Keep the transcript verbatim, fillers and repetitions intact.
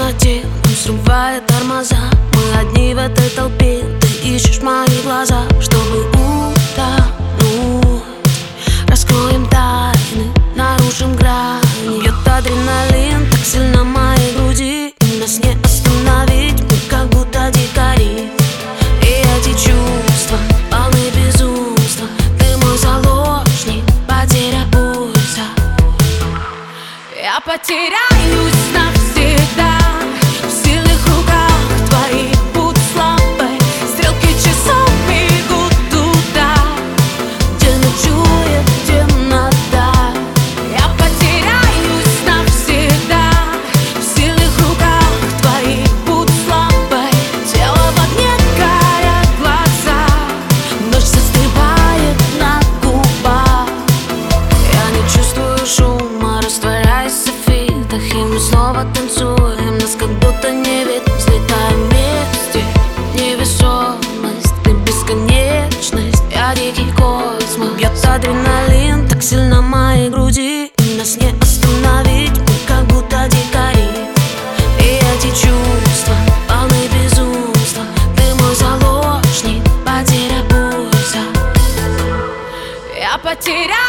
темноте он срывает тормоза. Мы одни в этой толпе, ты ищешь мои глаза, чтобы утонуть. Раскроем тайны, нарушим грани. Бьет адреналин так сильно в моей груди, и нас не остановить, мы как будто дикари. И эти чувства полны безумства. Ты мой заложник, потеря пульса. Я потеряюсь навсегда в сильных руках твоих, будь слабой. Стрелки часов бегут туда, где ночует темнота. Я потеряюсь навсегда в сильных руках твоих, будь слабой. Тело в огне, горят глаза, ночь застывает на губах. Я не чувствую шума, растворяюсь в софитах, и мы снова танцуем, нас как будто не видно. Взлетаем вместе, невесомость, ты бесконечность, я дикий космос. Бьет адреналин так сильно в моей груди, и нас не остановить, мы как будто дикари. И эти чувства полны безумства. Ты мой заложник, потеря пульса. Я потеряю